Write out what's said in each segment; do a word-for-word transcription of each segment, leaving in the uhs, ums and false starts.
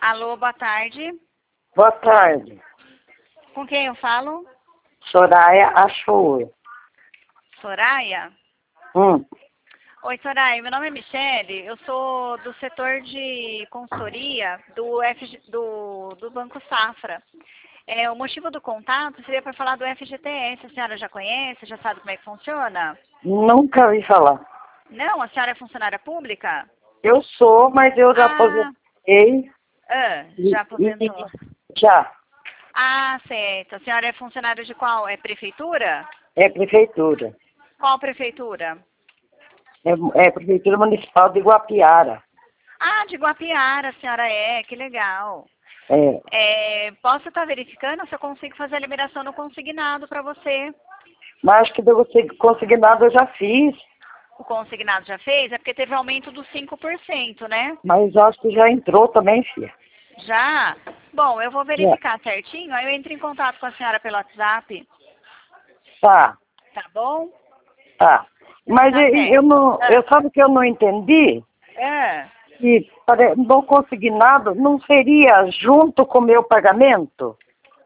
Alô, boa tarde. Boa tarde. Com quem eu falo? Soraya Achou. Soraya? Hum. Oi, Soraya, meu nome é Michele, eu sou do setor de consultoria do, F G, do, do Banco Safra. É, o motivo do contato seria para falar do F G T S. A senhora já conhece, já sabe como é que funciona? Nunca ouvi falar. Não? A senhora é funcionária pública? Eu sou, mas eu já Ah, aposentei. ah E, já aposentou. e, já. Ah, certo. A senhora é funcionária de qual? É prefeitura? É prefeitura. Qual prefeitura? É, é Prefeitura Municipal de Guapiara. Ah, de Guapiara a senhora é, que legal. É. É, posso estar verificando se eu consigo fazer a liberação no consignado para você? Mas acho que eu consegui, consignado eu já fiz. O consignado já fez? É porque teve aumento dos cinco por cento, né? Mas acho que já entrou também, filha. Já? Bom, eu vou Já. verificar certinho, aí eu entro em contato com a senhora pelo WhatsApp. Tá, Tá bom? tá. Mas Tá eu, eu certo. não. Eu sabe que eu não entendi? Ah, Que pare- no consignado não seria junto com o meu pagamento?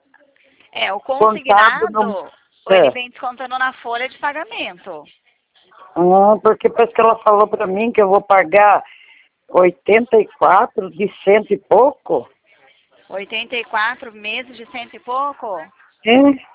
é, o Contado no... consignado, ele É. vem descontando na folha de pagamento. Ah, porque parece que ela falou pra mim que eu vou pagar oitenta e quatro de cento e pouco. oitenta e quatro meses de cento e pouco? É?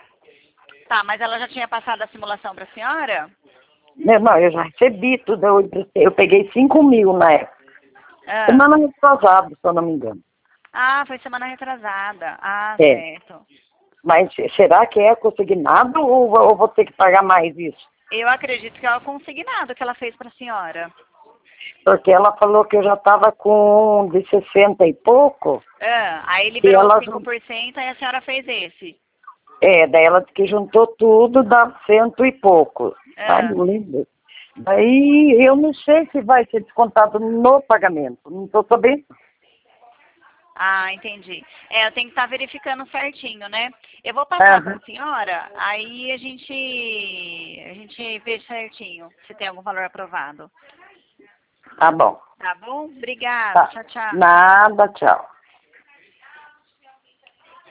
Tá, mas ela já tinha passado a simulação para a senhora? Não, não, eu já recebi tudo. Eu, eu peguei cinco mil na época. Ah. Semana retrasada, se eu não me engano. Ah, foi semana retrasada. Ah, É. certo. Mas será que é consignado ou eu vou ter que pagar mais isso? Eu acredito que é o consignado que ela fez para a senhora. Porque ela falou que eu já estava com de sessenta e pouco. Ah, aí E liberou ela, cinco por cento e a senhora fez esse. é, daí ela disse que juntou tudo, dá cento e pouco. Ai, Ah, não lembro. Daí eu não sei se vai ser descontado no pagamento. Não estou sabendo. ah, entendi. É, eu tenho que estar verificando certinho, né? Eu vou passar para Aham. a senhora, aí a gente, a gente vê certinho se tem algum valor aprovado. Tá bom. Tá bom? Obrigada. Tá. Tchau, tchau. Nada, tchau.